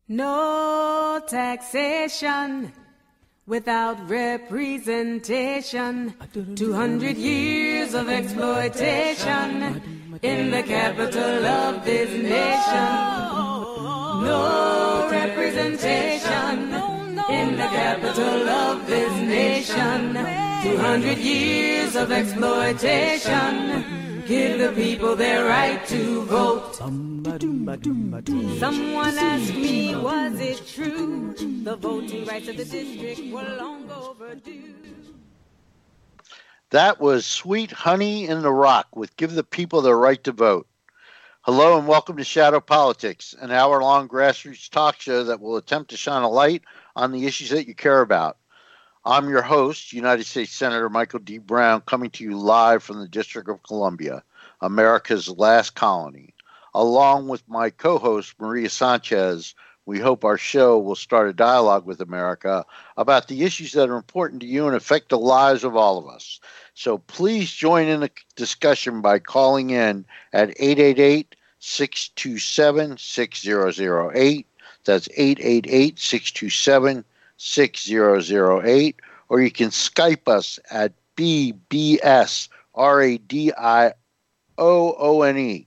No taxation without representation. 200 years of exploitation in the capital of this nation. No representation in the capital of this nation. 200 years of exploitation. Give the people their right to vote. Someone asked me, was it true? The voting rights of the district were long overdue. That was Sweet Honey in the Rock with Give the People their Right to Vote. Hello and welcome to Shadow Politics, an hour-long grassroots talk show that will attempt to shine a light on the issues that you care about. I'm your host, United States Senator Michael D. Brown, coming to you live from the District of Columbia, America's last colony. Along with my co-host, Maria Sanchez, we hope our show will start a dialogue with America about the issues that are important to you and affect the lives of all of us. So please join in the discussion by calling in at 888-627-6008. That's 888-627-6008. Or you can Skype us at BBSRADIOONE.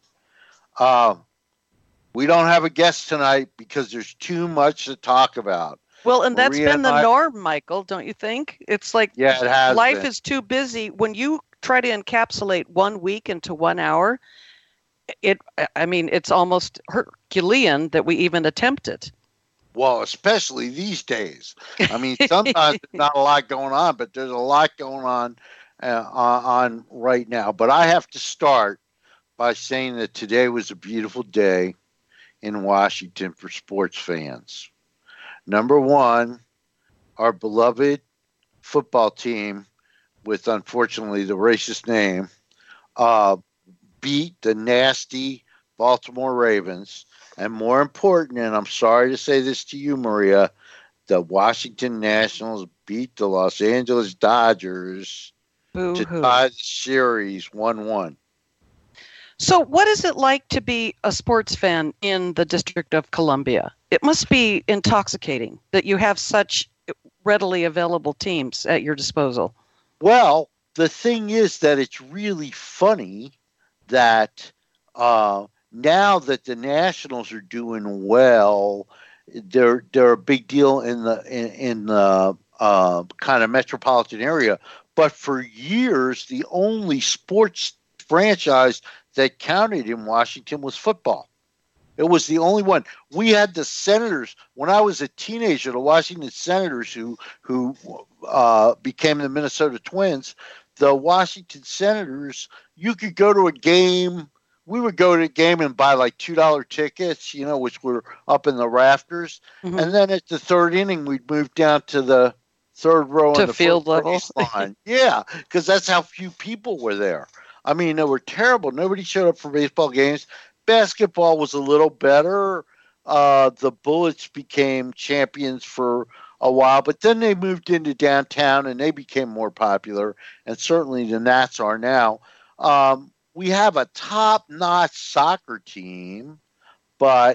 We don't have a guest tonight because there's too much to talk about. Well, and that's been the norm, Michael, don't you think? It's like it has life been. Is too busy. When you try to encapsulate 1 week into 1 hour, it's almost Herculean that we even attempt it. Well, especially these days. I mean, sometimes there's not a lot going on, but there's a lot going on right now. But I have to start by saying that today was a beautiful day in Washington for sports fans. Number one, our beloved football team, with unfortunately the racist name, beat the nasty Baltimore Ravens. And more important, and I'm sorry to say this to you, Maria, the Washington Nationals beat the Los Angeles Dodgers to tie the series 1-1. So what is it like to be a sports fan in the District of Columbia? It must be intoxicating that you have such readily available teams at your disposal. Well, the thing is that it's really funny that now that the Nationals are doing well, they're a big deal in the kind of metropolitan area. But for years, the only sports franchise that counted in Washington was football. It was the only one. We had the Senators. When I was a teenager, the Washington Senators, who became the Minnesota Twins, the Washington Senators, you could go to a game. We would go to a game and buy like $2 tickets, which were up in the rafters. Mm-hmm. And then at the third inning, we'd move down to the third row to on the field level line. Yeah, because that's how few people were there. I mean, they were terrible. Nobody showed up for baseball games. Basketball was a little better. The Bullets became champions for a while, but then they moved into downtown and they became more popular. And certainly the Nats are now. We have a top-notch soccer team, but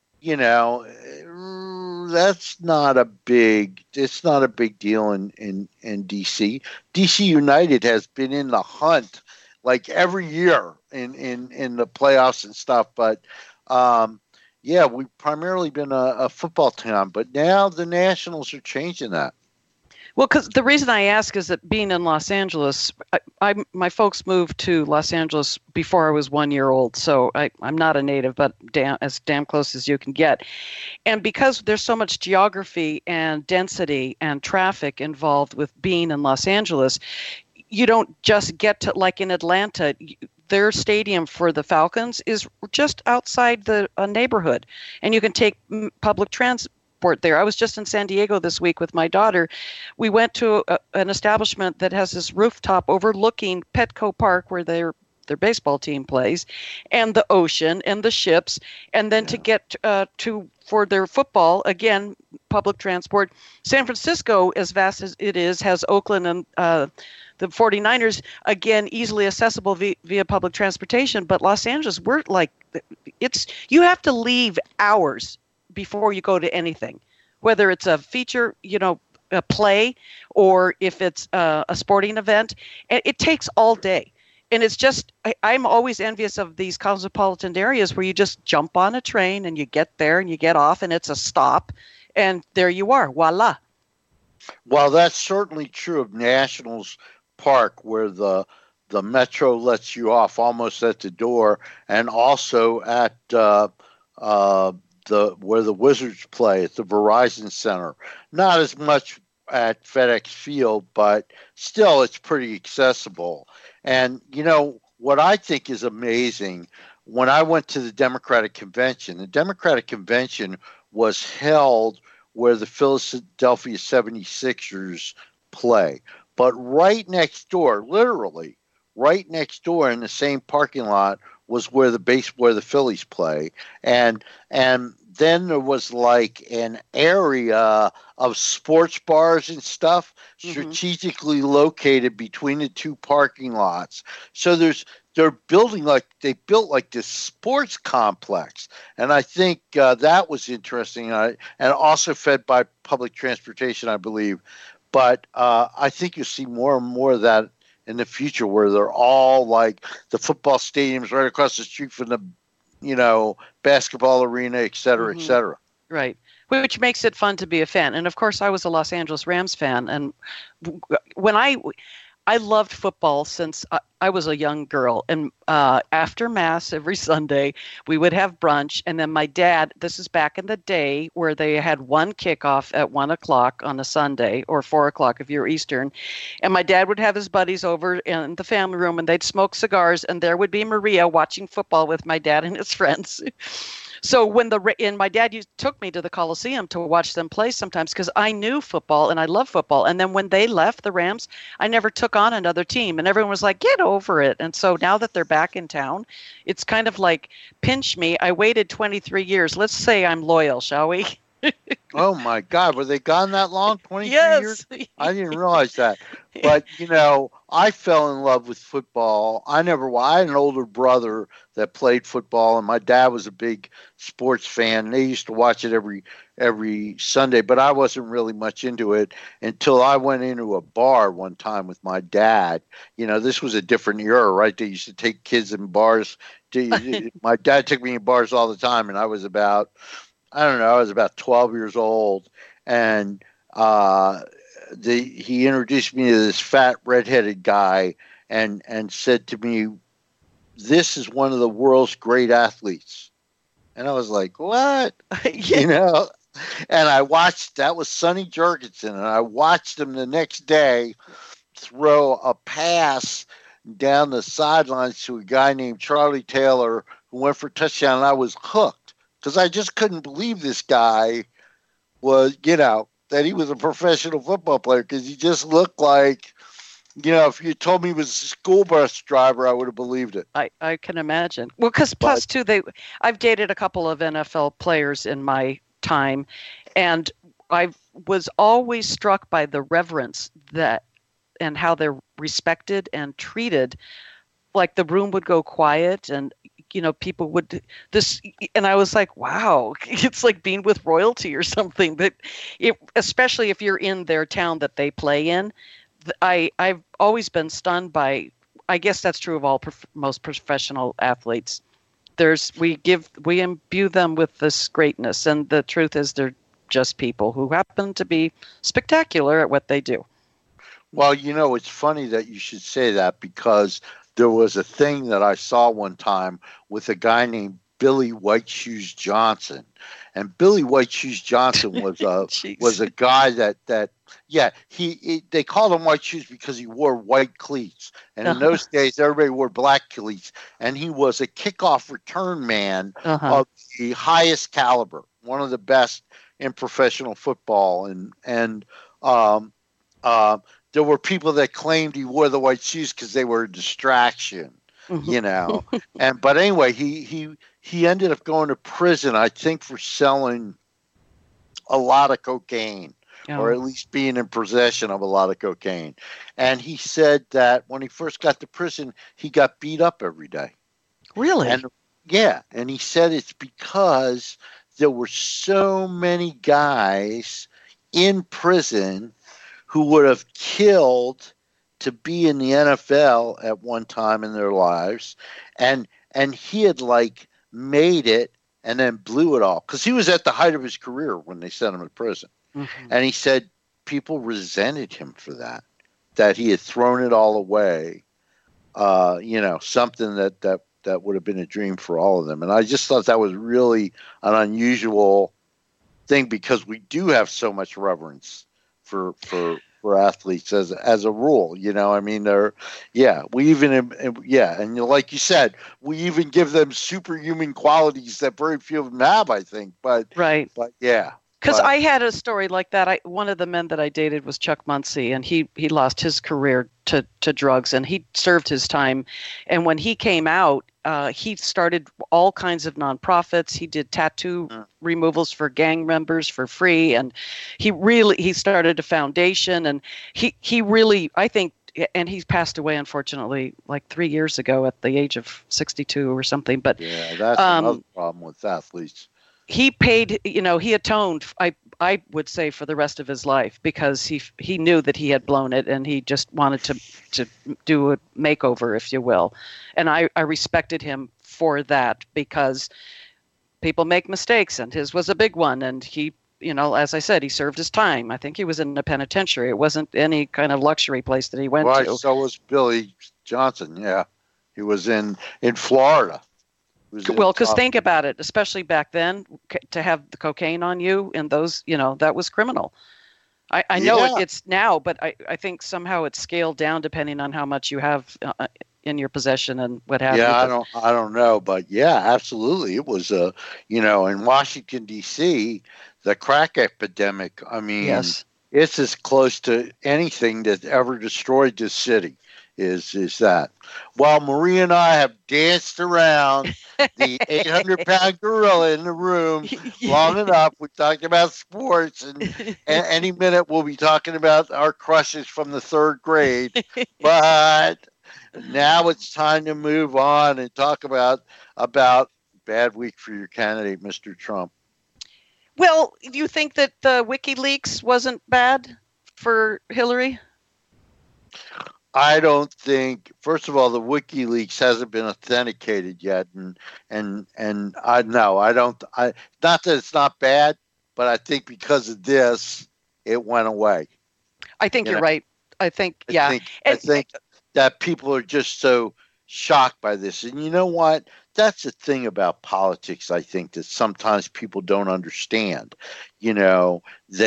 that's not a big deal in DC. DC United has been in the hunt like every year in the playoffs and stuff. But, we've primarily been a football town. But now the Nationals are changing that. Well, because the reason I ask is that being in Los Angeles, my folks moved to Los Angeles before I was 1 year old. So I'm not a native, but as damn close as you can get. And because there's so much geography and density and traffic involved with being in Los Angeles, you don't just get to, like in Atlanta, their stadium for the Falcons is just outside the neighborhood, and you can take public transport there. I was just in San Diego this week with my daughter. We went to an establishment that has this rooftop overlooking Petco Park, where their baseball team plays, and the ocean and the ships, and then to get for their football, again, public transport. San Francisco, as vast as it is, has Oakland and the 49ers, again, easily accessible via public transportation. But Los Angeles, you have to leave hours before you go to anything, whether it's a feature, a play, or if it's a sporting event. It takes all day. And it's just, I'm always envious of these cosmopolitan areas where you just jump on a train and you get there and you get off and it's a stop and there you are, voila. Well, that's certainly true of Nationals Park, where the metro lets you off almost at the door, and also at where the Wizards play at the Verizon Center. Not as much at FedEx Field, but still it's pretty accessible. And what I think is amazing, when I went to the Democratic Convention was held where the Philadelphia 76ers play. But right next door, literally right next door in the same parking lot, was where the Phillies play. And then there was like an area of sports bars and stuff strategically located between the two parking lots. So they built like this sports complex. And I think that was interesting, and also fed by public transportation, I believe. But I think you'll see more and more of that in the future, where they're all like the football stadiums right across the street from the basketball arena, et cetera, et cetera. Right. Which makes it fun to be a fan. And of course, I was a Los Angeles Rams fan. And when I loved football since I was a young girl. And after Mass every Sunday, we would have brunch. And then my dad, this is back in the day where they had one kickoff at 1 o'clock on a Sunday, or 4 o'clock if you're Eastern. And my dad would have his buddies over in the family room and they'd smoke cigars. And there would be Maria watching football with my dad and his friends. So my dad took me to the Coliseum to watch them play sometimes, because I knew football and I love football. And then when they left the Rams, I never took on another team, and everyone was like, "Get over it." And so now that they're back in town, it's kind of like, pinch me. I waited 23 years. Let's say I'm loyal, shall we? Oh my God, were they gone that long? 23 years? I didn't realize that. But I fell in love with football. I had an older brother that played football, and my dad was a big sports fan. And they used to watch it every Sunday, but I wasn't really much into it until I went into a bar one time with my dad. This was a different era, right? They used to take kids in bars. My dad took me in bars all the time, and I was about 12 years old, and he introduced me to this fat redheaded guy and said to me, "This is one of the world's great athletes." And I was like, "What?" And I watched, that was Sonny Jurgensen, and I watched him the next day throw a pass down the sidelines to a guy named Charlie Taylor, who went for a touchdown, and I was hooked. Because I just couldn't believe this guy was, that he was a professional football player, because he just looked like, if you told me he was a school bus driver, I would have believed it. I can imagine. Well, because plus, too, I've dated a couple of NFL players in my time, and I was always struck by the reverence and how they're respected and treated. Like the room would go quiet, and people would and I was like, wow, it's like being with royalty or something. But especially if you're in their town that they play in, I've always been stunned by. I guess that's true of most professional athletes. We imbue them with this greatness, and the truth is they're just people who happen to be spectacular at what they do. Well, it's funny that you should say that, because there was a thing that I saw one time with a guy named Billy White Shoes Johnson, and Billy White Shoes Johnson was a guy that they called him White Shoes because he wore white cleats, and in those days everybody wore black cleats, and he was a kickoff return man of the highest caliber, one of the best in professional football, and there were people that claimed he wore the white shoes because they were a distraction, but anyway, he ended up going to prison, I think, for selling a lot of cocaine, or at least being in possession of a lot of cocaine. And he said that when he first got to prison, he got beat up every day. Really? And he said it's because there were so many guys in prison who would have killed to be in the NFL at one time in their lives, and he had like made it and then blew it all because he was at the height of his career when they sent him to prison. Mm-hmm. And he said people resented him for that he had thrown it all away. Something that would have been a dream for all of them. And I just thought that was really an unusual thing because we do have so much reverence for athletes as a rule, I mean, and like you said, we even give them superhuman qualities that very few of them have, I think, but yeah. Because I had a story like that. One of the men that I dated was Chuck Muncy, and he lost his career to drugs, and he served his time. And when he came out, he started all kinds of nonprofits. He did tattoo removals for gang members for free, and he started a foundation. And he really, I think, and he passed away unfortunately like 3 years ago at the age of 62 or something. But yeah, that's another problem with athletes. He paid, he atoned, I would say, for the rest of his life because he knew that he had blown it and he just wanted to do a makeover, if you will. And I respected him for that because people make mistakes and his was a big one. And he, as I said, he served his time. I think he was in a penitentiary. It wasn't any kind of luxury place that he went to. Right, so was Billy Johnson, yeah. He was in Florida. Well, because think about it, especially back then, to have the cocaine on you and those, that was criminal. I know it's now, but I think somehow it's scaled down depending on how much you have in your possession and what have you. Yeah, I don't know, but yeah, absolutely. It was, in Washington, D.C., the crack epidemic, I mean, yes. It's as close to anything that ever destroyed this city. Is that. While Marie and I have danced around the 800-pound gorilla in the room long enough, we talked about sports, and any minute we'll be talking about our crushes from the third grade. But now it's time to move on and talk about bad week for your candidate, Mr. Trump. Well, do you think that the WikiLeaks wasn't bad for Hillary? I don't think. First of all, the WikiLeaks hasn't been authenticated yet, and I don't. Not that it's not bad, but I think because of this, it went away. I think you're right. I think that people are just so shocked by this, and you know what? That's the thing about politics. I think that sometimes people don't understand. You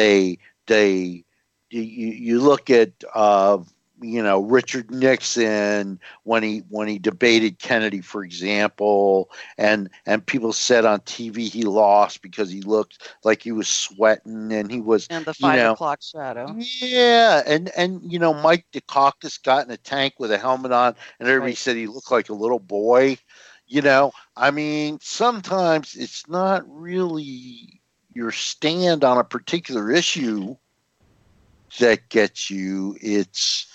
look at. Richard Nixon when he debated Kennedy, for example, and people said on TV he lost because he looked like he was sweating and he was and the 5 o'clock shadow. Yeah, and Mike Dukakis got in a tank with a helmet on, and everybody said he looked like a little boy. I mean, sometimes it's not really your stand on a particular issue that gets you. It's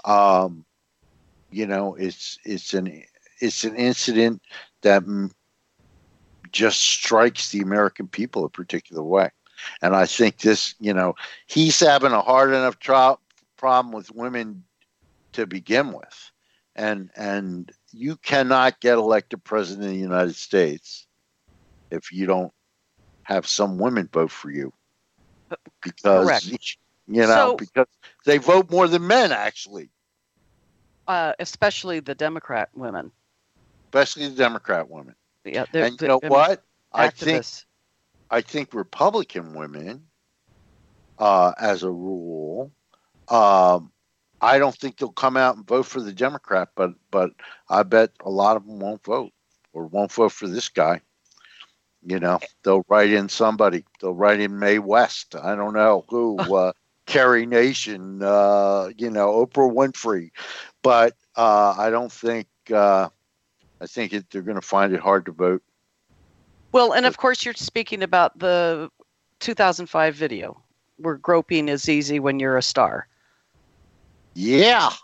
it's an incident that just strikes the American people a particular way. And I think this, he's having a hard enough problem with women to begin with. And you cannot get elected president of the United States if you don't have some women vote for you. Because correct. Because they vote more than men, actually. Especially the Democrat women. Especially the Democrat women. Yeah, and you know what? Activists. I think Republican women, as a rule, I don't think they'll come out and vote for the Democrat, but I bet a lot of them won't vote or won't vote for this guy. They'll write in somebody. They'll write in Mae West. I don't know who. Carrie Nation, Oprah Winfrey, but I don't think. I think they're going to find it hard to vote. Well, and of course, you're speaking about the 2005 video where groping is easy when you're a star. Yeah. Right.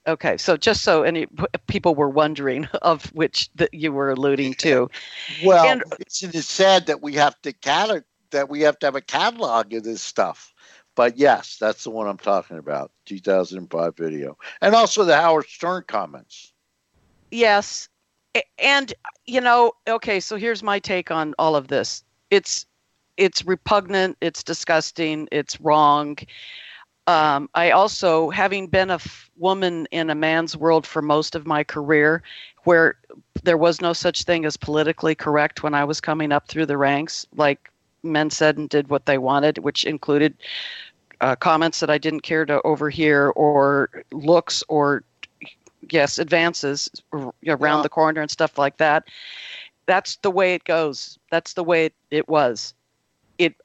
Okay, so just so any people were wondering of which that you were alluding to. Well, And isn't it sad that we have to have a catalog of this stuff? But yes, that's the one I'm talking about, 2005 video, and also the Howard Stern comments. yes, and okay, so here's my take on all of this. It's repugnant, it's disgusting, it's wrong. I also, having been a woman in a man's world for most of my career, where there was no such thing as politically correct when I was coming up through the ranks, like men said and did what they wanted, which included comments that I didn't care to overhear, or looks, or advances around the corner and stuff like that. That's the way it goes. That's the way it was. It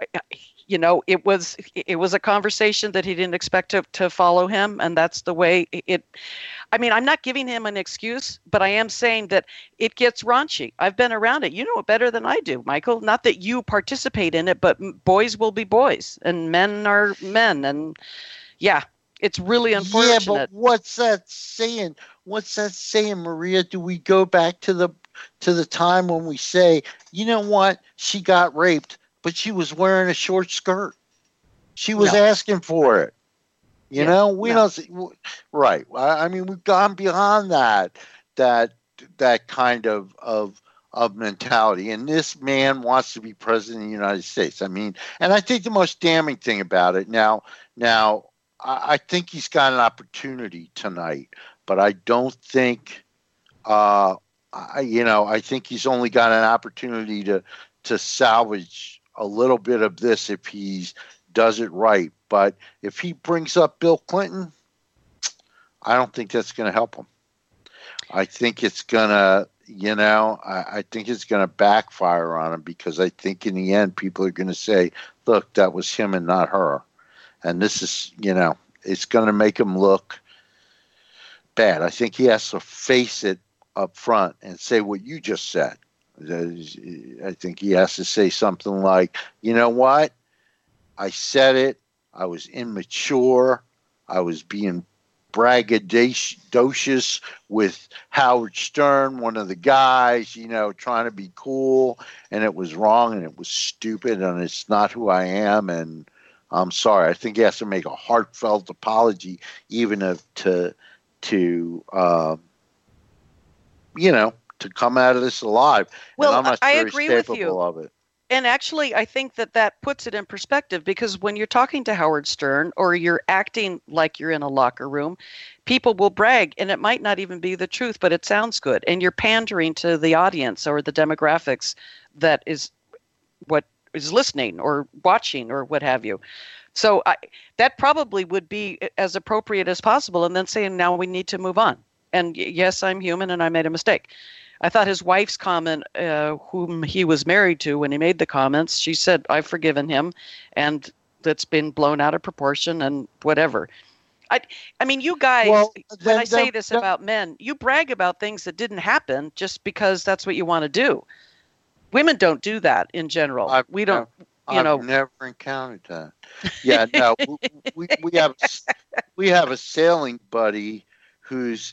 was a conversation that he didn't expect to follow him, and that's the way it. I mean, I'm not giving him an excuse, but I am saying that it gets raunchy. I've been around it. You know it better than I do, Michael. Not that you participate in it, but boys will be boys, and men are men, and yeah, it's really unfortunate. Yeah, but what's that saying? What's that saying, Maria? Do we go back to the time when we say, you know what, she got raped, but she was wearing a short skirt. She was asking for it. You know, we don't see, right. I mean, we've gone beyond that kind of mentality. And this man wants to be president of the United States. I mean, and I think the most damning thing about it now, I think he's got an opportunity tonight, but I don't think, I think he's only got an opportunity to salvage a little bit of this if he does it right. But if he brings up Bill Clinton, I don't think that's going to help him. I think it's going to, I think it's going to backfire on him, because I think in the end, people are going to say, look, that was him and not her. And this is, it's going to make him look bad. I think he has to face it up front and say what you just said. I think he has to say something like, you know what? I said it. I was immature. I was being braggadocious with Howard Stern, one of the guys, trying to be cool, and it was wrong, and it was stupid, and it's not who I am, and I'm sorry. I think he has to make a heartfelt apology, even to come out of this alive. Well, and I'm not I sure agree he's with capable you. of it. And actually, I think that puts it in perspective, because when you're talking to Howard Stern, or you're acting like you're in a locker room, people will brag, and it might not even be the truth, but it sounds good. And you're pandering to the audience or the demographics that is what is listening or watching or what have you. So that probably would be as appropriate as possible, and then saying, now we need to move on. And yes, I'm human and I made a mistake. I thought his wife's comment, whom he was married to when he made the comments, she said, I've forgiven him, and that's been blown out of proportion and whatever. I mean, you guys, when I say this about men, you brag about things that didn't happen just because that's what you want to do. Women don't do that in general. I've never encountered that. Yeah, no, we have a sailing buddy whose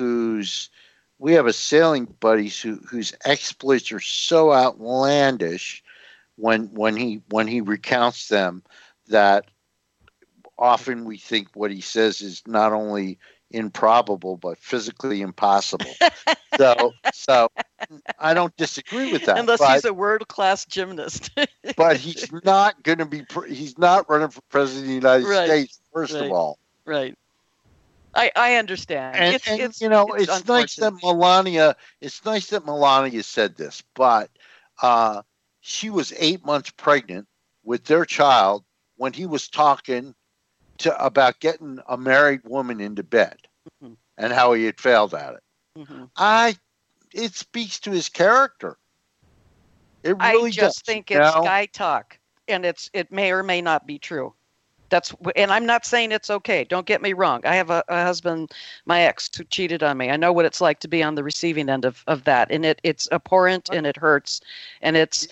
exploits are so outlandish when he recounts them that often we think what he says is not only improbable but physically impossible. So I don't disagree with that. Unless he's a world-class gymnast. But he's not going to be. He's not running for president of the United States. First of all, right. I understand. And it's nice that Melania. It's nice that Melania said this, but she was 8 months pregnant with their child when he was talking about getting a married woman into bed, mm-hmm. and how he had failed at it. Mm-hmm. It speaks to his character. It really does. I just think it's guy talk, and it may or may not be true. And I'm not saying it's okay. Don't get me wrong. I have a husband, my ex, who cheated on me. I know what it's like to be on the receiving end of that, and it's abhorrent and it hurts, and it's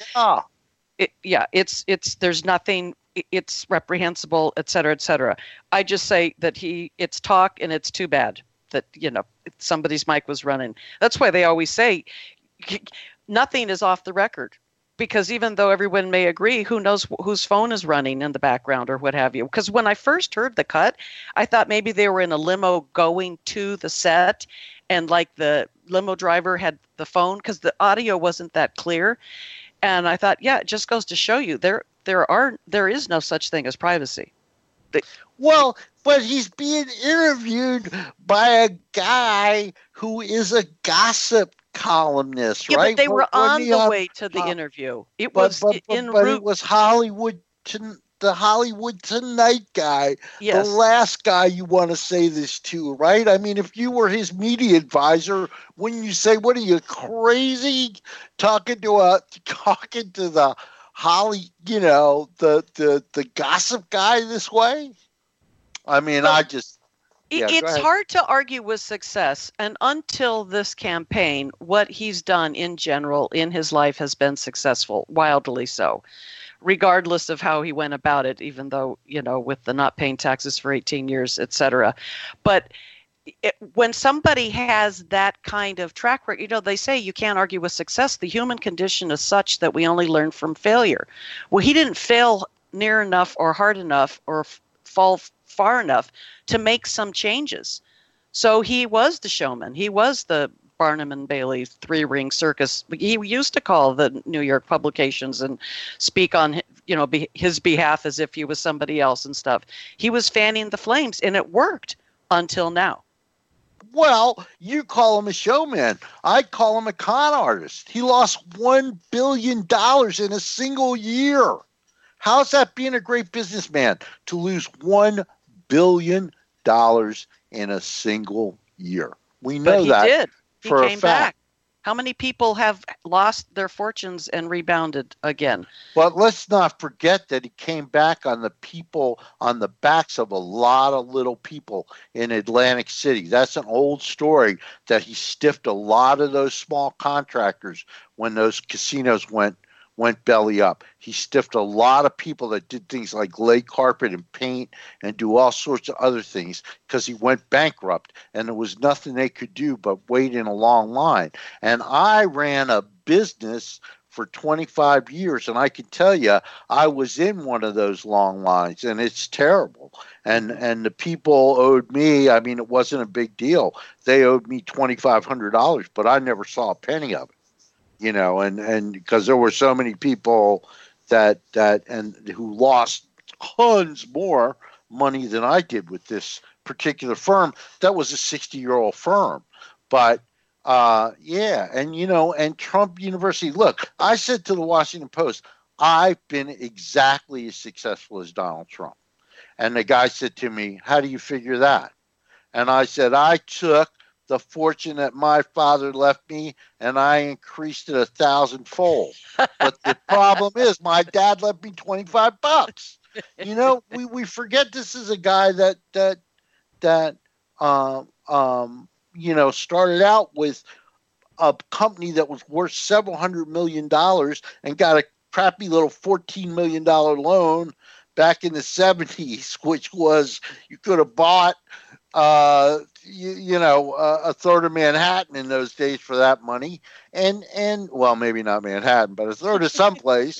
there's nothing. It's reprehensible, et cetera, et cetera. I just say that it's talk, and it's too bad. that, somebody's mic was running. That's why they always say nothing is off the record, because even though everyone may agree, who knows whose phone is running in the background or what have you. Because when I first heard the cut, I thought maybe they were in a limo going to the set, and like the limo driver had the phone, because the audio wasn't that clear. And I thought, yeah, it just goes to show you there is no such thing as privacy. Well, but he's being interviewed by a guy who is a gossip columnist, yeah, right? But they were on the way to the interview. It was en route. It was the Hollywood Tonight guy, yes. The last guy you want to say this to, right? I mean, if you were his media advisor, wouldn't you say, "What are you, crazy, talking to the the gossip guy this way?" I mean, it's hard to argue with success. And until this campaign, what he's done in general in his life has been successful, wildly so, regardless of how he went about it, even though, with the not paying taxes for 18 years, et cetera. But when somebody has that kind of track record, they say you can't argue with success. The human condition is such that we only learn from failure. Well, he didn't fail near enough or hard enough or fall far enough to make some changes. So he was the showman. He was the Barnum and Bailey three-ring circus. He used to call the New York publications and speak on his behalf as if he was somebody else and stuff. He was fanning the flames, and it worked until now. Well, you call him a showman. I call him a con artist. He lost $1 billion in a single year. How's that being a great businessman, to lose $1 billion in a single year? We know that. He did. He for came a fact. back. How many people have lost their fortunes and rebounded again? But let's not forget that he came back on the backs of a lot of little people in Atlantic City. That's an old story, that he stiffed a lot of those small contractors when those casinos went belly up. He stiffed a lot of people that did things like lay carpet and paint and do all sorts of other things, because he went bankrupt and there was nothing they could do but wait in a long line. And I ran a business for 25 years, and I can tell you, I was in one of those long lines, and it's terrible. And the people owed me, I mean, it wasn't a big deal. They owed me $2,500, but I never saw a penny of it. And because there were so many people that who lost tons more money than I did with this particular firm. That was a 60-year-old firm. But and Trump University, look, I said to the Washington Post, I've been exactly as successful as Donald Trump. And the guy said to me, how do you figure that? And I said, I took the fortune that my father left me, and I increased it 1,000-fold. But the problem is, my dad left me $25. We forget this is a guy that started out with a company that was worth several $100 million and got a crappy little $14 million loan back in the 70s, which was, you could have bought a third of Manhattan in those days for that money, and well, maybe not Manhattan, but a third of someplace,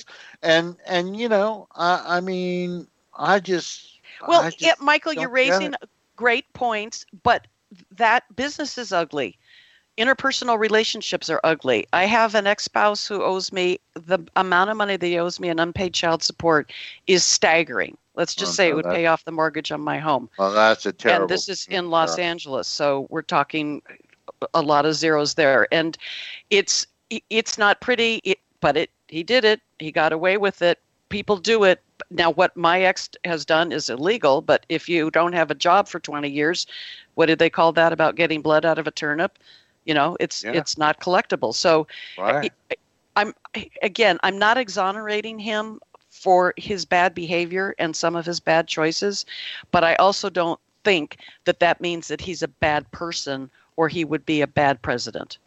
Michael, you're raising great points, but that business is ugly. Interpersonal relationships are ugly. I have an ex-spouse who owes me, the amount of money that he owes me in unpaid child support is staggering. Let's just say it would pay off the mortgage on my home. Well, that's a terrible. And this is in Los Angeles, so we're talking a lot of zeros there. And it's not pretty, but he did it. He got away with it. People do it. Now, what my ex has done is illegal, but if you don't have a job for 20 years, what did they call that about getting blood out of a turnip? It's not collectible. So right. I'm not exonerating him for his bad behavior and some of his bad choices, but I also don't think that means that he's a bad person or he would be a bad president.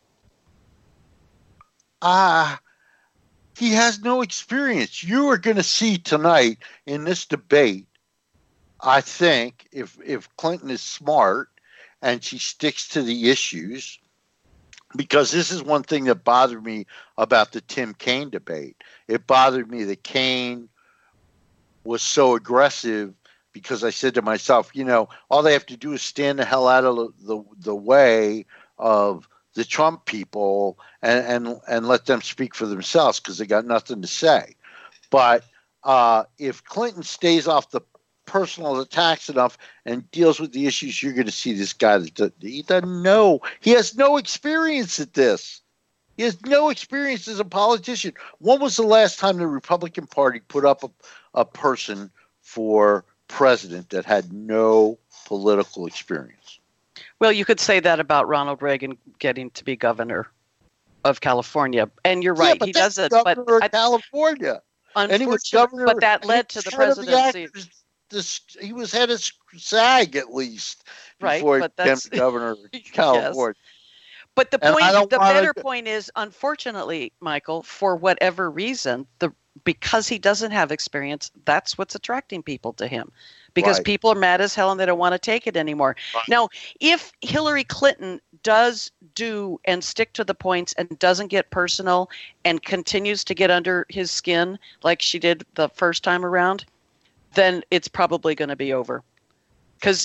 He has no experience. You are going to see tonight in this debate, I think, if Clinton is smart and she sticks to the issues. Because this is one thing that bothered me about the Tim Kaine debate. It bothered me that Kaine was so aggressive because I said to myself, all they have to do is stand the hell out of the way of the Trump people and let them speak for themselves because they got nothing to say. But if Clinton stays off the personal attacks enough and deals with the issues, you're going to see this guy that he doesn't know. He has no experience at this. He has no experience as a politician. When was the last time the Republican Party put up a person for president that had no political experience? Well, you could say that about Ronald Reagan getting to be governor of California. And you're right, he does it. Governor of California. And he was governor, but that led to the presidency. He was head of SAG at least before he became governor of California. Yes. But the better point is, unfortunately, Michael, for whatever reason, because he doesn't have experience, that's what's attracting people to him. Because people are mad as hell and they don't want to take it anymore. Right. Now, if Hillary Clinton does do and stick to the points and doesn't get personal and continues to get under his skin like she did the first time around, then it's probably going to be over. Because,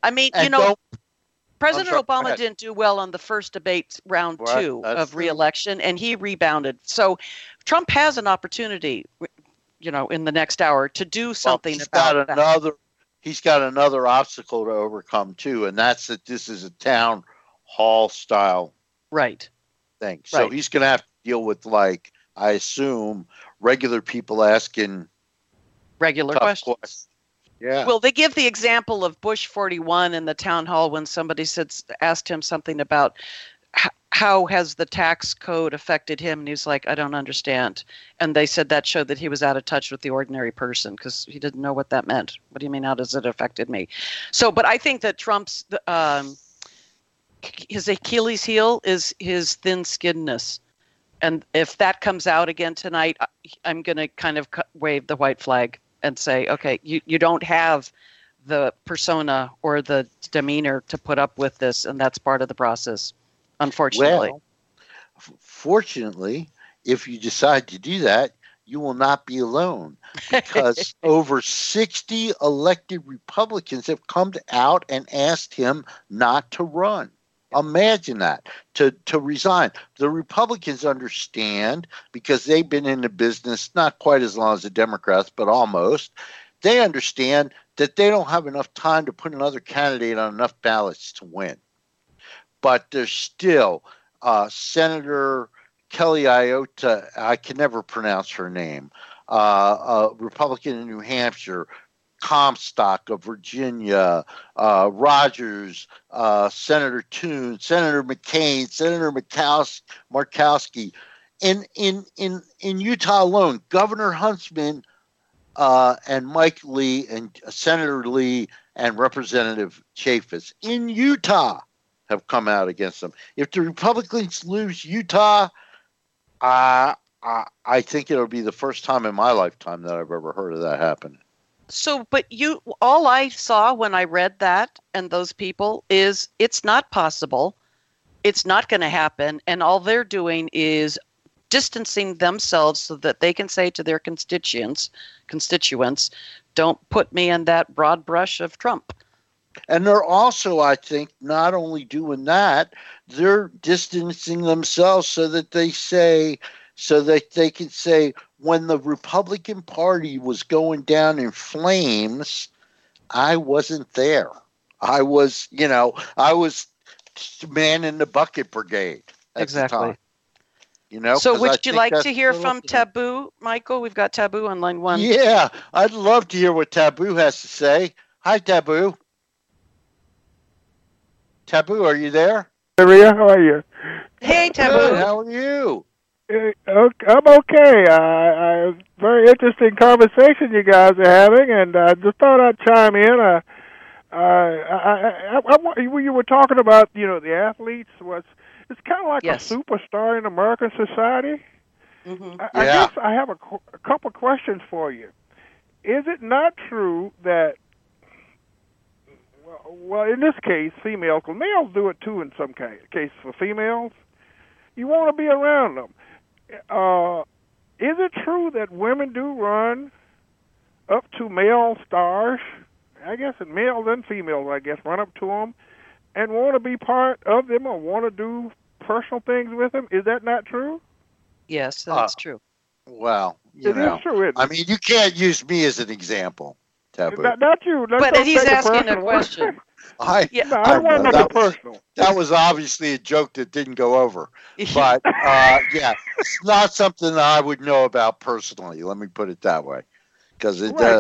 President Obama didn't do well on the first debate, round 2 of re-election, and he rebounded. So Trump has an opportunity, in the next hour to do something about that. He's got another obstacle to overcome, too, and that's that this is a town hall style thing. So he's going to have to deal with, I assume, regular people asking regular questions. Yeah. Well, they give the example of Bush 41 in the town hall when somebody asked him something about how has the tax code affected him, and he's like, I don't understand. And they said that showed that he was out of touch with the ordinary person because he didn't know what that meant. What do you mean? How does it affected me? So, but I think that Trump's his Achilles heel is his thin-skinnedness. And if that comes out again tonight, I'm going to kind of wave the white flag and say, okay, you don't have the persona or the demeanor to put up with this, and that's part of the process, unfortunately. Well, fortunately, if you decide to do that, you will not be alone, because over 60 elected Republicans have come out and asked him not to run. Imagine that, to resign. The Republicans understand, because they've been in the business not quite as long as the Democrats, but almost. They understand that they don't have enough time to put another candidate on enough ballots to win. But there's still Senator Kelly Iota, I can never pronounce her name, a Republican in New Hampshire, Comstock of Virginia, Rogers, Senator Toon, Senator McCain, Senator Murkowski. In Utah alone, Governor Huntsman and Mike Lee and Senator Lee and Representative Chaffetz in Utah have come out against them. If the Republicans lose Utah, I think it'll be the first time in my lifetime that I've ever heard of that happen. So, but all I saw when I read that and those people is it's not possible. It's not going to happen. And all they're doing is distancing themselves so that they can say to their constituents, don't put me in that broad brush of Trump. And they're also, I think, not only doing that, they're distancing themselves so that they can say, when the Republican Party was going down in flames, I wasn't there. I was man in the bucket brigade at the time. So would you like to hear from Taboo, Michael? We've got Taboo on line 1. Yeah, I'd love to hear what Taboo has to say. Hi, Taboo. Taboo, are you there? Maria, how are you? Hey, Taboo. Good, how are you? I'm okay. Very interesting conversation you guys are having, and I just thought I'd chime in. You were talking about, the athletes. It's kind of like a superstar in American society. Mm-hmm. I guess I have a couple questions for you. Is it not true that, well, in this case, females, 'cause males do it too in some cases for females. You want to be around them. Is it true that women do run up to male stars? I guess males and females, I guess, run up to them and want to be part of them or want to do personal things with them. Is that not true? Yes, that's true. Well, It is true, isn't it? I mean, you can't use me as an example, Taboo. Not you. But he's asking a question. I want to make it personal. That was obviously a joke that didn't go over. But, yeah, it's not something that I would know about personally. Let me put it that way. Because it does,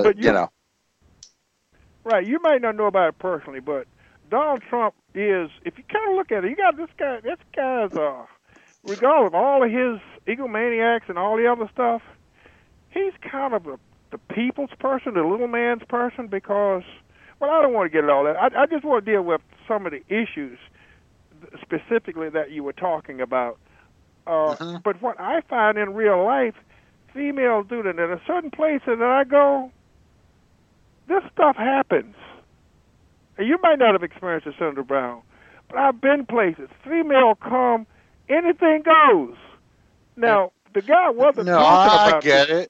Right, you might not know about it personally, but Donald Trump is, if you kind of look at it, you got this guy's, regardless of all of his egomaniacs and all the other stuff, he's kind of the people's person, the little man's person, because, well, I don't want to get into all that. I just want to deal with some of the issues specifically that you were talking about. But what I find in real life, females do that. In a certain places that I go, this stuff happens. And you might not have experienced it, Senator Brown, but I've been places. Female come, anything goes. Now, the guy wasn't talking about I get it.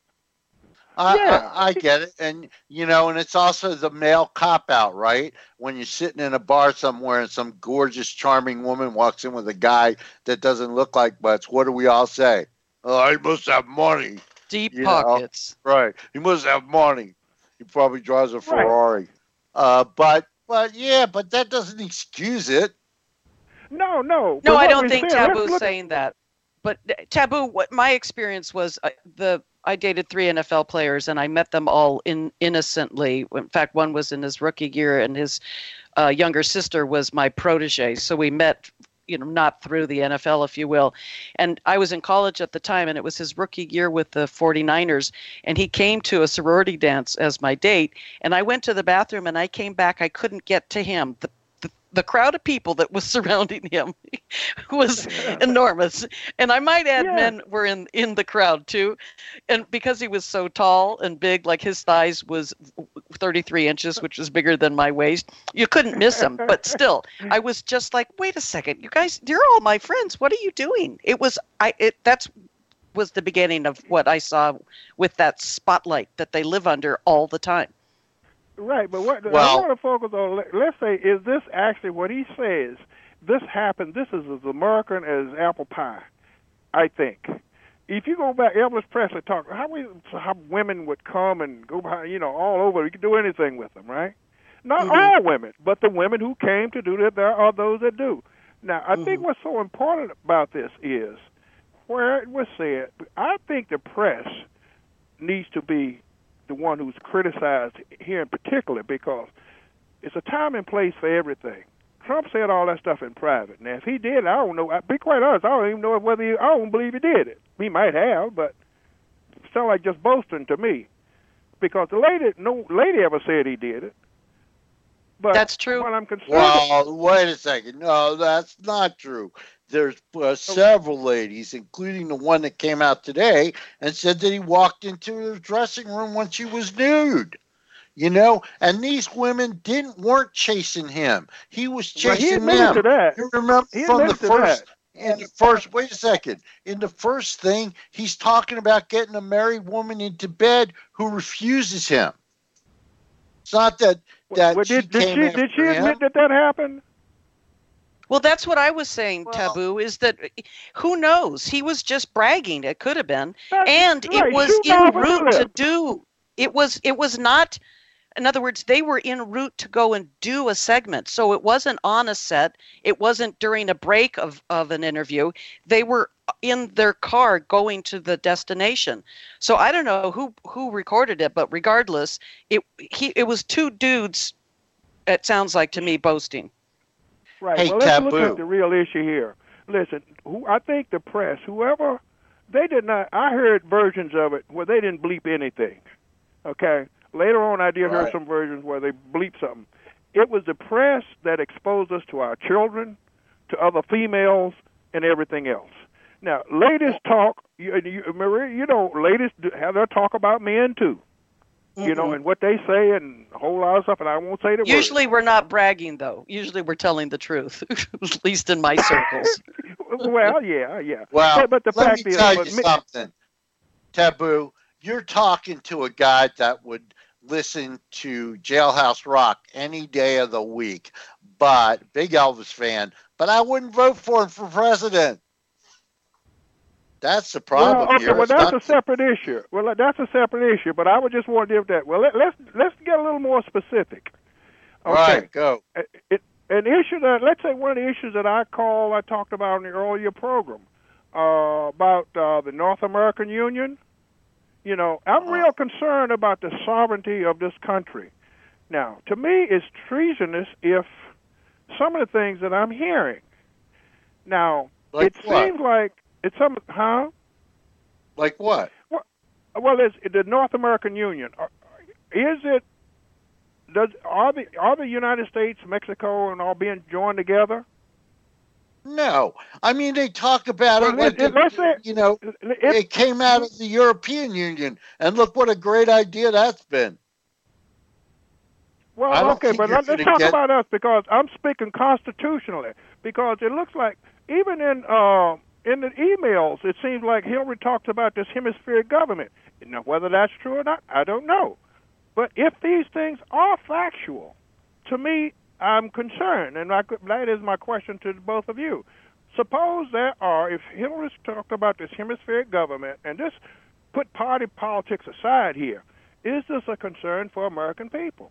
I get it. And, and it's also the male cop-out, right? When you're sitting in a bar somewhere and some gorgeous, charming woman walks in with a guy that doesn't look like much, what do we all say? Oh, he must have money. Deep pockets. Right. He must have money. He probably drives a Ferrari. Right. But that doesn't excuse it. No. No, I don't think Taboo's saying that. But Taboo, what my experience was, I dated 3 NFL players, and I met them all innocently. In fact, one was in his rookie year, and his younger sister was my protege. So we met, not through the NFL, if you will. And I was in college at the time, and it was his rookie year with the 49ers. And he came to a sorority dance as my date. And I went to the bathroom, and I came back. I couldn't get to him. The crowd of people that was surrounding him was enormous. And I might add, men were in the crowd too. And because he was so tall and big, like his thighs was 33 inches, which was bigger than my waist, you couldn't miss him. But still, I was just like, wait a second, you guys, you're all my friends. What are you doing? That's was the beginning of what I saw with that spotlight that they live under all the time. Right, but what I want to focus on, let's say, is this actually what he says? This happened, this is as American as apple pie, I think. If you go back, Elvis Presley talked, how women would come and go behind, all over. You could do anything with them, right? Not all women, but the women who came to do that, there are those that do. Now, I think what's so important about this is, where it was said, I think the press needs to be the one who's criticized here in particular, because it's a time and place for everything. Trump said all that stuff in private. Now, if he did, I don't know. I'll be quite honest, I don't even know I don't believe he did it. He might have, but it sounds like just boasting to me. Because no lady ever said he did it. But that's true. What I'm concerned well, wait a second. No, that's not true. There's several ladies, including the one that came out today, and said that he walked into the dressing room when she was nude. And these women weren't chasing him. He was chasing them. To that. You remember from the first. Wait a second. In the first thing, he's talking about getting a married woman into bed who refuses him. It's not that did she admit that happened? Well, that's what I was saying, Taboo, is that who knows? He was just bragging. It could have been. And it was en route to do. It was not, in other words, they were en route to go and do a segment. So it wasn't on a set. It wasn't during a break of an interview. They were in their car going to the destination. So I don't know who recorded it, but regardless, it was 2 dudes, it sounds like to me, boasting. Right. Hey, well, let's Taboo. look at the real issue here. Listen, I think the press, whoever, they did not. I heard versions of it where they didn't bleep anything. Okay. Later on, I did hear some versions where they bleeped something. It was the press that exposed us to our children, to other females, and everything else. Now, ladies talk. Ladies have their talk about men too. you know, and what they say and a whole lot of stuff, and I won't say the word. Usually we're not bragging, though. Usually we're telling the truth, at least in my circles. Well, yeah. Well, but the let fact me is, tell you something, Taboo. You're talking to a guy that would listen to Jailhouse Rock any day of the week, but big Elvis fan, but I wouldn't vote for him for president. That's the problem. Well, okay, well, that's a separate issue. Well, that's a separate issue, but I would just want to give that. Well, let's get a little more specific. Okay. All right, go. An issue that, let's say one of the issues that I talked about in the earlier program, about the North American Union. You know, I'm real concerned about the sovereignty of this country. Now, to me, it's treasonous if some of the things that I'm hearing. Now, like it what? seems like it's some, huh? Like what? Well, it's the North American Union. Is it? Are the United States, Mexico, and all being joined together? No, I mean they talk about it like it came out of the European Union, and look what a great idea that's been. Well, okay, but let's talk about us, because I'm speaking constitutionally. Because it looks like even in the emails, it seems like Hillary talks about this hemispheric government. Now, whether that's true or not, I don't know. But if these things are factual, to me, I'm concerned, and that is my question to both of you. Suppose if Hillary's talked about this hemispheric government, and just put party politics aside here, is this a concern for American people?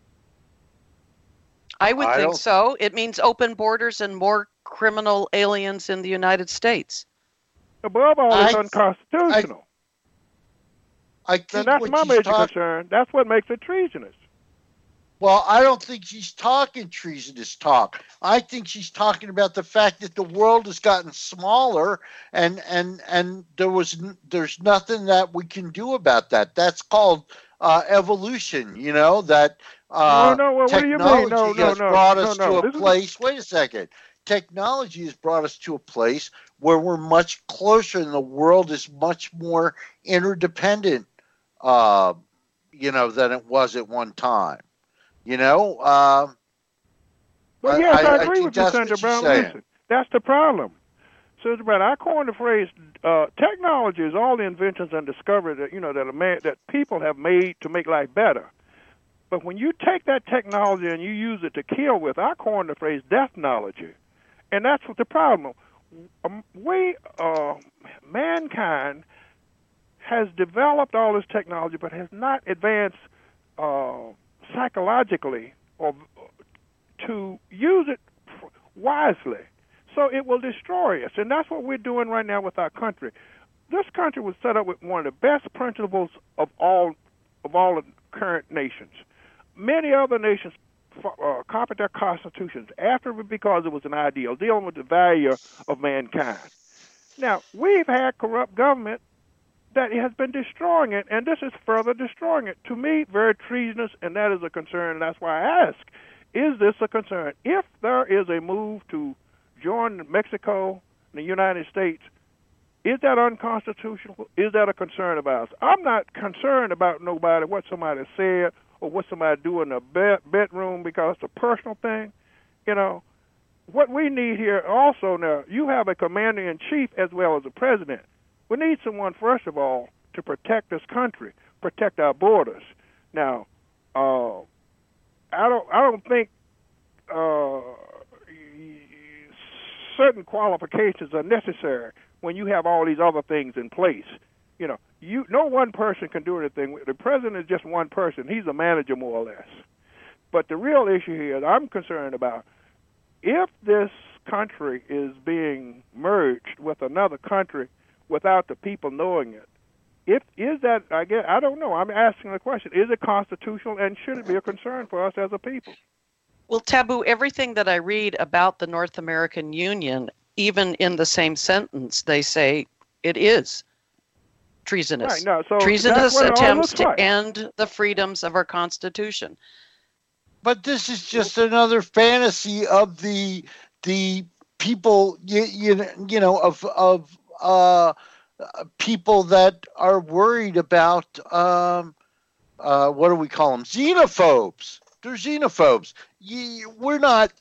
I would think so. It means open borders and more criminal aliens in the United States. Above all, it's unconstitutional. I think and that's my major concern. That's what makes it treasonous. Well, I don't think she's talking treasonous talk. I think she's talking about the fact that the world has gotten smaller, and there's nothing that we can do about that. That's called evolution. You know that technology has brought us to a place. Wait a second. Technology has brought us to a place where we're much closer, and the world is much more interdependent. Than it was at one time. Well, yes, I agree with you, Senator Brown. Listen, that's the problem. Senator Brown, I coined the phrase, technology is all the inventions and discoveries that people have made to make life better. But when you take that technology and you use it to kill with, I coined the phrase deathnology. And that's what the problem. Mankind has developed all this technology, but has not advanced psychologically or to use it wisely. So it will destroy us, and that's what we're doing right now with our country. This country was set up with one of the best principles of all the current nations. Many other nations copied their constitutions after it because it was an ideal, dealing with the value of mankind. Now, we've had corrupt government that has been destroying it, and this is further destroying it. To me, very treasonous, and that is a concern, and that's why I ask, is this a concern? If there is a move to join Mexico and the United States, is that unconstitutional? Is that a concern of ours? I'm not concerned about what somebody said or what somebody do in the bedroom, because it's a personal thing. What we need here also now, you have a commander-in-chief as well as a president. We need someone, first of all, to protect this country, protect our borders. Now, I don't think certain qualifications are necessary when you have all these other things in place. No one person can do anything. The president is just one person. He's a manager, more or less. But the real issue here that I'm concerned about, if this country is being merged with another country without the people knowing it, I don't know. I'm asking the question, is it constitutional, and should it be a concern for us as a people? Well, Taboo, everything that I read about the North American Union, even in the same sentence, they say it is treasonous. Right, no, so treasonous attempts to end the freedoms of our Constitution. But this is just another fantasy of the people, of people that are worried about what do we call them? Xenophobes. They're xenophobes. We're not.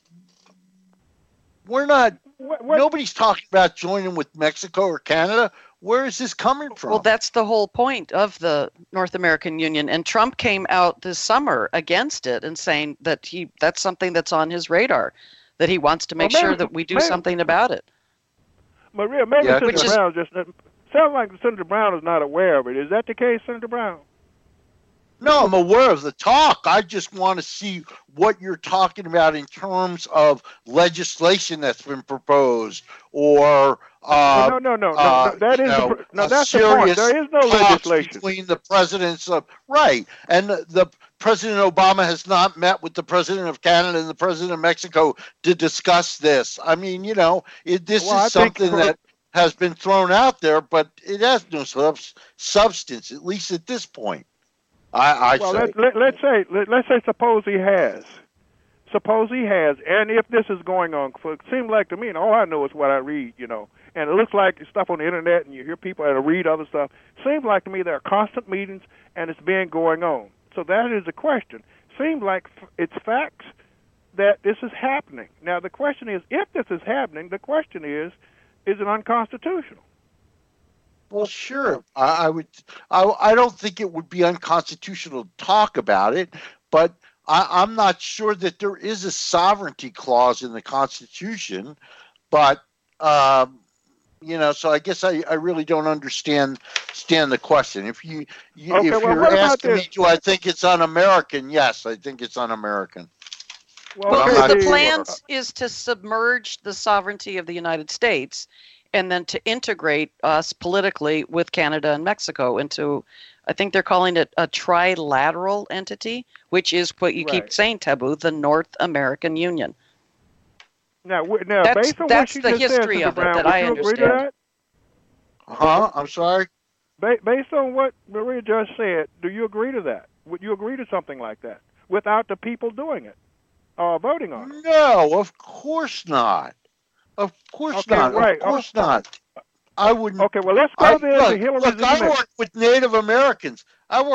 Nobody's talking about joining with Mexico or Canada. Where is this coming from? Well, that's the whole point of the North American Union. And Trump came out this summer against it and saying that that's something that's on his radar, that he wants to make sure that we do something about it. Maria, maybe Senator Brown just sounds like Senator Brown is not aware of it. Is that the case, Senator Brown? No, I'm aware of the talk. I just want to see what you're talking about in terms of legislation that's been proposed, or no. That's the point. There is no legislation between the presidents of and the President Obama has not met with the President of Canada and the President of Mexico to discuss this. I mean, this is something that has been thrown out there, but it has no substance, at least at this point. Let's say suppose he has, and if this is going on, it seems like to me, and all I know is what I read, and it looks like stuff on the internet, and you hear people that read other stuff. Seems like to me there are constant meetings, and it's been going on. So that is the question. Seems like it's facts that this is happening. Now the question is, if this is happening, the question is it unconstitutional? Well, sure. I don't think it would be unconstitutional to talk about it, but I'm not sure that there is a sovereignty clause in the Constitution. But so I guess I really don't understand the question. If you're asking me, do I think it's un-American? Yes, I think it's un-American. Well, the plan is to submerge the sovereignty of the United States, and then to integrate us politically with Canada and Mexico into, I think they're calling it a trilateral entity, which is what you keep saying, Tabu, the North American Union. Now based on that's what the you just history said, of it Brown, that I understand. I'm sorry? Based on what Maria just said, do you agree to that? Would you agree to something like that without the people doing it or voting on it? No, of course not. Of course not. Right. Of course not. I wouldn't. Okay, well, let's go there to Hillary's Look, I work with Native Americans.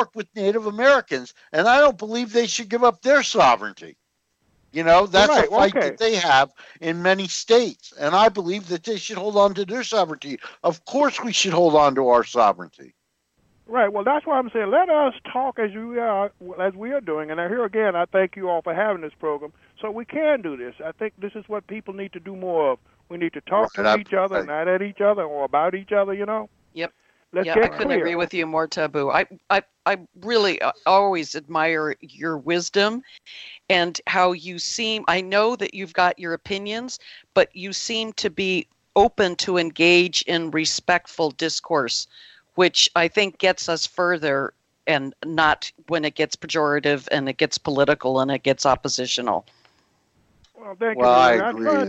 And I don't believe they should give up their sovereignty. That's a fight that they have in many states. And I believe that they should hold on to their sovereignty. Of course we should hold on to our sovereignty. Right. Well, that's why I'm saying let us talk as we are doing. And here again, I thank you all for having this program so we can do this. I think this is what people need to do more of. We need to talk to each other, not at each other or about each other, Yep. Let's I get couldn't clear. agree with you more, Tabu. I really always admire your wisdom and how you seem. I know that you've got your opinions, but you seem to be open to engage in respectful discourse, which I think gets us further, and not when it gets pejorative and it gets political and it gets oppositional. Well, thank you. I agree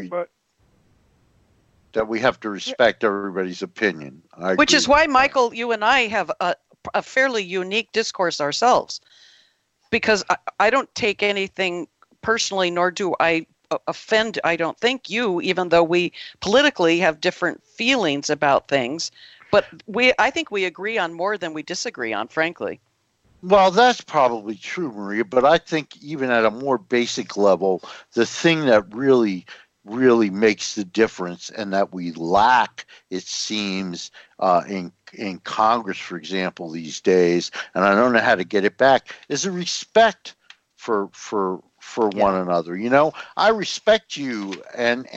that we have to respect everybody's opinion. Which is why, Michael, you and I have a fairly unique discourse ourselves, because I don't take anything personally, nor do I offend, I don't think, you, even though we politically have different feelings about things. But I think we agree on more than we disagree on, frankly. Well, that's probably true, Maria, but I think even at a more basic level, the thing that really makes the difference, and that we lack, it seems, in Congress, for example, these days, and I don't know how to get it back, is a respect for one another. I respect you, and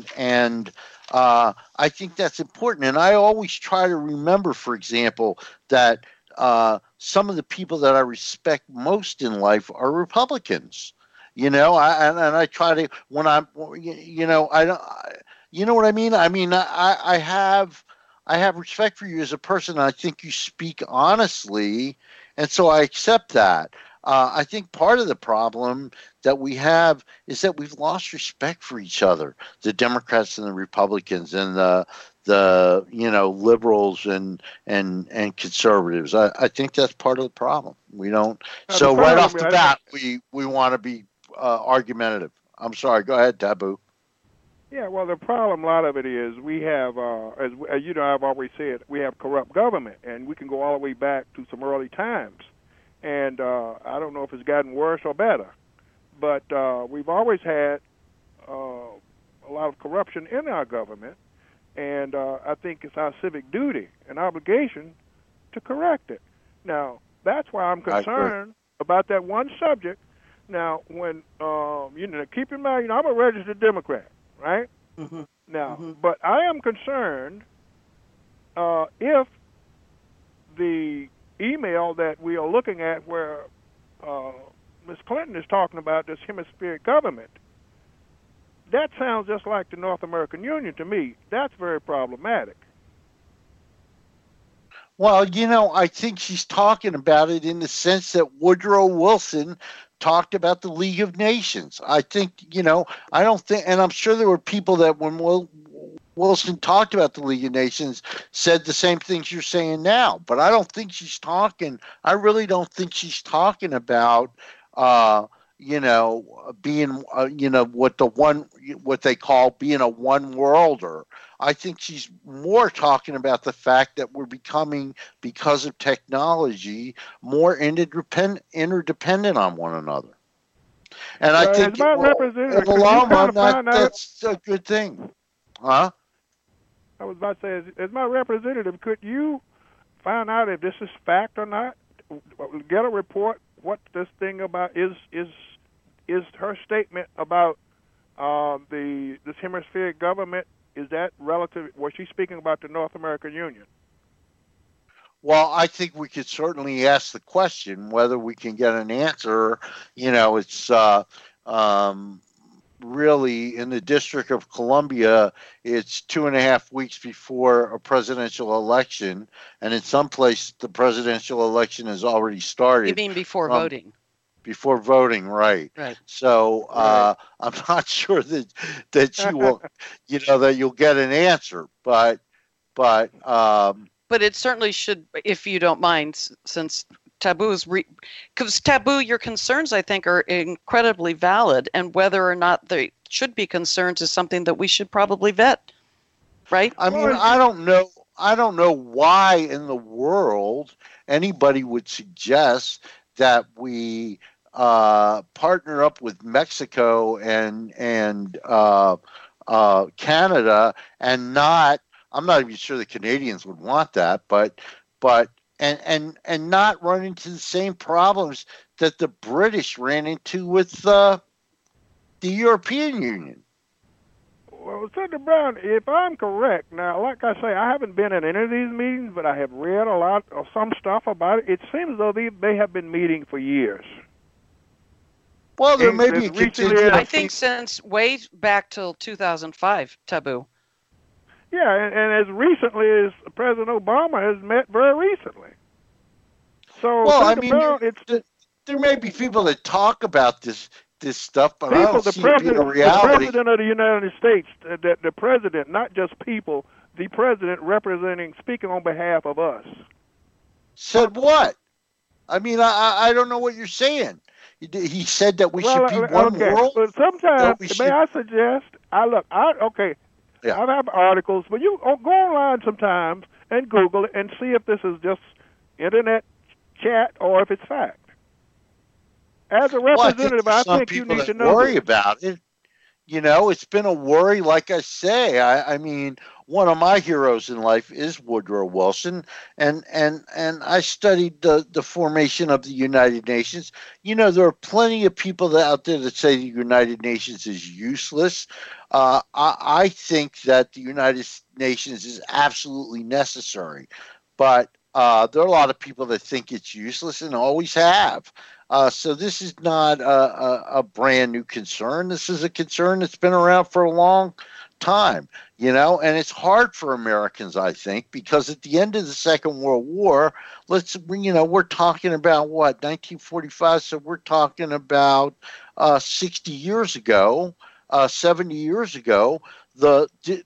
I think that's important. And I always try to remember, for example, that some of the people that I respect most in life are Republicans. I try to, when I'm, I don't, you know what I mean? I mean, I have respect for you as a person. I think you speak honestly, and so I accept that. I think part of the problem that we have is that we've lost respect for each other, the Democrats and the Republicans, and the liberals and conservatives. I think that's part of the problem. We don't. So right off the bat, we want to be argumentative. I'm sorry. Go ahead, Tabu. Yeah, well, the problem, a lot of it is we have, as I've always said, we have corrupt government, and we can go all the way back to some early times. and I don't know if it's gotten worse or better. But we've always had a lot of corruption in our government, and I think it's our civic duty and obligation to correct it. Now, that's why I'm concerned about that one subject. Now, when keep in mind, I'm a registered Democrat, right? Mm-hmm. Now, but I am concerned if the email that we are looking at, where Ms. Clinton is talking about this hemispheric government, that sounds just like the North American Union to me. That's very problematic. Well, I think she's talking about it in the sense that Woodrow Wilson talked about the League of Nations. I think, I don't think, and I'm sure there were people that when Wilson talked about the League of Nations said the same things you're saying now, but I really don't think she's talking about, being, what they call being a one worlder. I think she's more talking about the fact that we're becoming, because of technology, more interdependent on one another. And I think in the long run, that's a good thing. Huh? I was about to say, as my representative, could you find out if this is fact or not? Get a report what this thing about is her statement about this hemispheric government. Is that relative? Was she speaking about the North American Union? Well, I think we could certainly ask the question. Whether we can get an answer, it's really in the District of Columbia, it's 2.5 weeks before a presidential election, and in some place the presidential election has already started. You mean before voting? Before voting, right? Right. So I'm not sure that you will, that you'll get an answer, but it certainly should, if you don't mind, since Taboo's because Taboo, your concerns, I think, are incredibly valid, and whether or not they should be concerns is something that we should probably vet, right? I mean, I don't know why in the world anybody would suggest that we partner up with Mexico and Canada, and not. I'm not even sure the Canadians would want that, but not run into the same problems that the British ran into with the European Union. Well, Senator Brown, if I'm correct, now, like I say, I haven't been at any of these meetings, but I have read a lot of some stuff about it. It seems as though they have been meeting for years. Well, there may be a contingent. I think since way back till 2005, Taboo. Yeah, and as recently as President Obama has met very recently. So, well, I mean, there may be people that talk about this stuff, but I don't see it being a reality. The President of the United States, the President, not just people, the President speaking on behalf of us. Said what? I mean, I don't know what you're saying. He said that we should be one world. But sometimes, may I suggest, Yeah. I have articles, but you go online sometimes and Google it and see if this is just internet chat or if it's fact. As a representative, I think you need to know. Worry about it. It's been a worry, like I say. I mean, one of my heroes in life is Woodrow Wilson, and I studied the formation of the United Nations. There are plenty of people out there that say the United Nations is useless. I think that the United Nations is absolutely necessary, but there are a lot of people that think it's useless and always have. So this is not a brand new concern. This is a concern that's been around for a long time, and it's hard for Americans, I think, because at the end of the Second World War, we're talking about 1945. So we're talking about 60 years ago, 70 years ago. The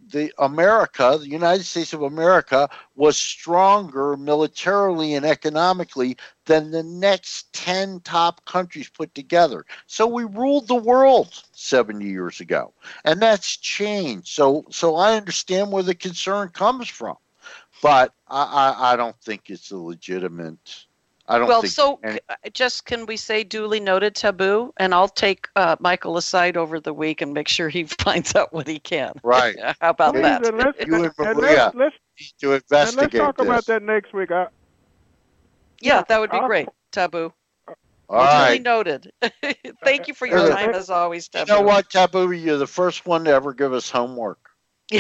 United States of America was stronger militarily and economically than the next 10 top countries put together. So we ruled the world 70 years ago, and that's changed. So I understand where the concern comes from, but I don't think it's a legitimate I don't think. So just can we say duly noted, Taboo? And I'll take Michael aside over the week and make sure he finds out what he can. Right. How about that? You and Maria need to investigate let's talk about that next week. Yeah, that would be great, Taboo. All right. Duly noted. Thank you for your time, as always, Taboo. You know what, Taboo? You're the first one to ever give us homework. All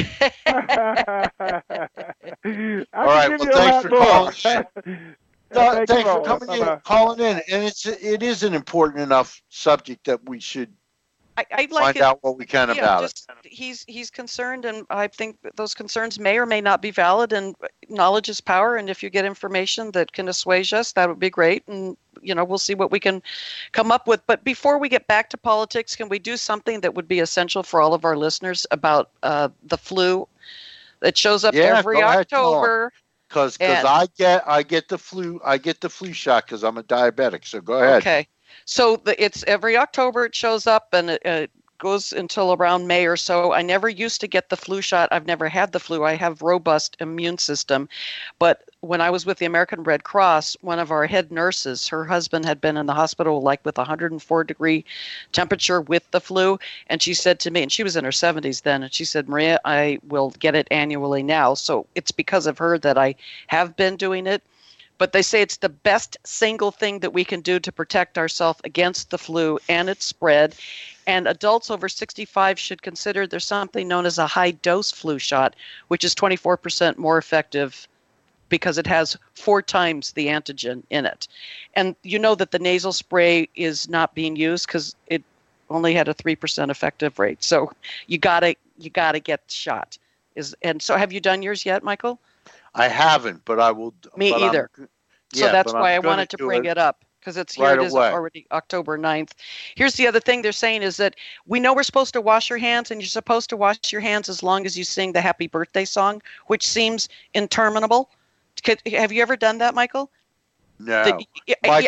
right. Well, thanks for calling. Thanks for calling in, and it is an important enough subject that we should find out what we can about it. He's concerned, and I think that those concerns may or may not be valid. And knowledge is power, and if you get information that can assuage us, that would be great. And we'll see what we can come up with. But before we get back to politics, can we do something that would be essential for all of our listeners about the flu that shows up every October? Because I get the flu shot because I'm a diabetic. So go ahead. Okay, so it's every October it shows up, and it goes until around May or so. I never used to get the flu shot. I've never had the flu. I have robust immune system, but when I was with the American Red Cross, one of our head nurses, her husband had been in the hospital with 104-degree temperature with the flu. And she said to me, and she was in her 70s then, and she said, Maria, I will get it annually now. So it's because of her that I have been doing it. But they say it's the best single thing that we can do to protect ourselves against the flu and its spread. And adults over 65 should consider there's something known as a high-dose flu shot, which is 24% more effective because it has 4 times the antigen in it. And you know that the nasal spray is not being used because it only had a 3% effective rate. So you gotta get the shot. And so have you done yours yet, Michael? I haven't, but I will. Me either. So that's why I wanted to bring it up, because it is already October 9th. Here's the other thing they're saying is that we know we're supposed to wash your hands, and you're supposed to wash your hands as long as you sing the happy birthday song, which seems interminable. Have you ever done that, Michael? No. My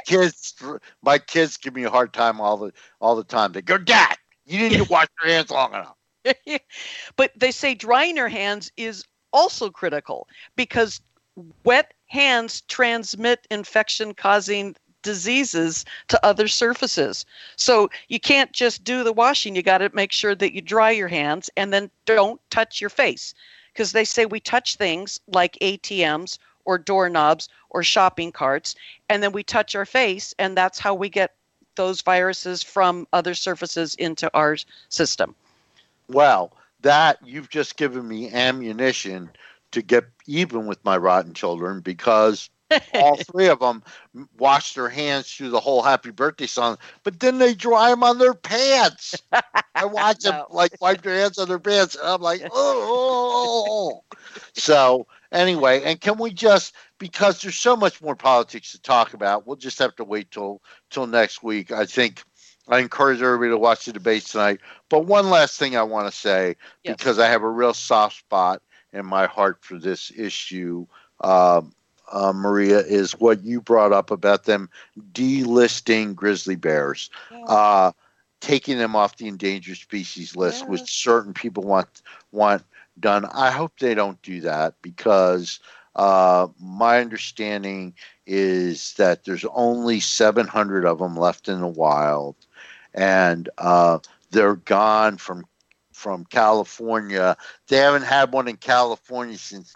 kids give me a hard time all the time. They go, Dad, you didn't wash your hands long enough. But they say drying your hands is also critical because wet hands transmit infection-causing diseases to other surfaces. So you can't just do the washing. You got to make sure that you dry your hands and then don't touch your face, because they say we touch things like ATMs or doorknobs or shopping carts, and then we touch our face, and that's how we get those viruses from other surfaces into our system. Well, that you've just given me ammunition to get even with my rotten children, because all 3 of them wash their hands through the whole happy birthday song, but then they dry them on their pants. I watch them wipe their hands on their pants, and I'm like, oh. So anyway, and can we just, because there's so much more politics to talk about, we'll just have to wait till next week. I think I encourage everybody to watch the debates tonight. But one last thing I want to say, because I have a real soft spot in my heart for this issue, Maria, is what you brought up about them delisting grizzly bears, taking them off the endangered species list, which certain people want done. I hope they don't do that, because my understanding is that there's only 700 of them left in the wild, and they're gone from California. They haven't had one in California since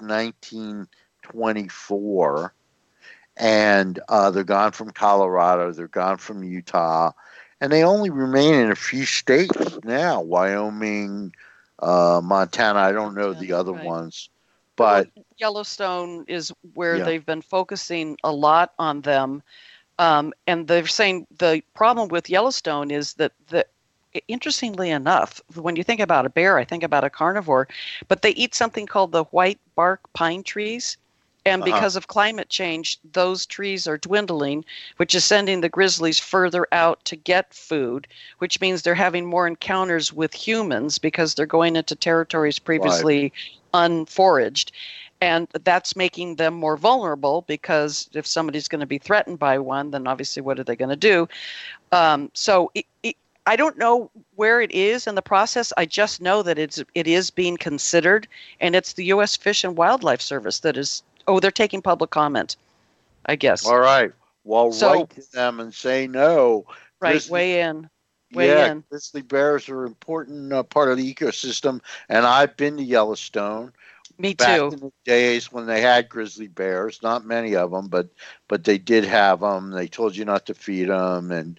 1924, and they're gone from Colorado. They're gone from Utah, and they only remain in a few states now: Wyoming, Montana. I don't know the other ones, but Yellowstone is where they've been focusing a lot on them. And they're saying the problem with Yellowstone is that interestingly enough, when you think about a bear, I think about a carnivore, but they eat something called the white bark pine trees. And because of climate change, those trees are dwindling, which is sending the grizzlies further out to get food, which means they're having more encounters with humans because they're going into territories previously unforaged. And that's making them more vulnerable, because if somebody's going to be threatened by one, then obviously what are they going to do? So I don't know where it is in the process. I just know that it is being considered, and it's the U.S. Fish and Wildlife Service that is. Oh, they're taking public comment, I guess. All right. Well, write to them and say no. Right, weigh in. Grizzly bears are an important part of the ecosystem, and I've been to Yellowstone. Me back too. In the days when they had grizzly bears, not many of them, but they did have them. They told you not to feed them, and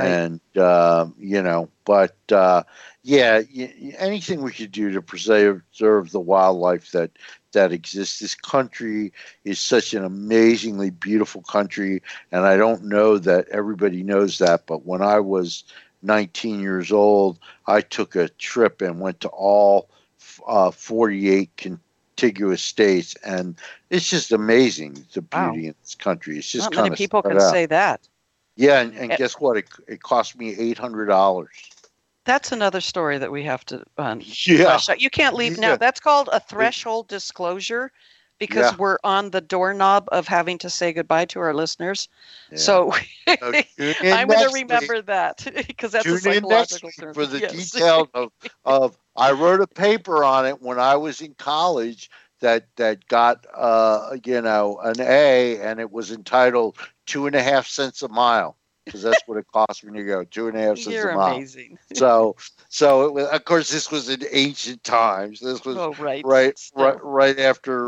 anything we could do to preserve the wildlife that exists. This country is such an amazingly beautiful country, and I don't know that everybody knows that, but when I was 19 years old, I took a trip and went to all 48 contiguous states, and it's just amazing, the beauty in this country. It's just not many people can say that. Yeah, and guess what? It cost me $800. That's another story that we have to yeah. You can't leave now. That's called a threshold disclosure, because we're on the doorknob of having to say goodbye to our listeners. Yeah. So I'm going to remember that, because that's a psychological term. For the details of I wrote a paper on it when I was in college that got an A, and it was entitled 2.5 cents a mile, because that's what it costs when you go 2.5 cents You're a mile. Amazing. So it was, of course, this was in ancient times. This was right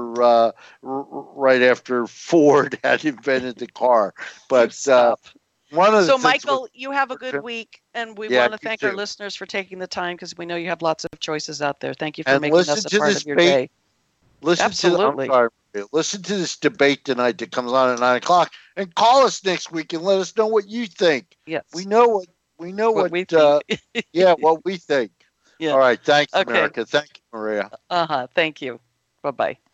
after Ford had invented the car. But Michael, you have a good week, and we want to thank our listeners for taking the time, because we know you have lots of choices out there. Thank you for making us a part of your day. Listen to this debate tonight that comes on at 9:00, and call us next week and let us know what you think. Yes, we know what what we think. What we think. Yeah. All right. Thanks, America. Thank you, Maria. Thank you. Bye-bye.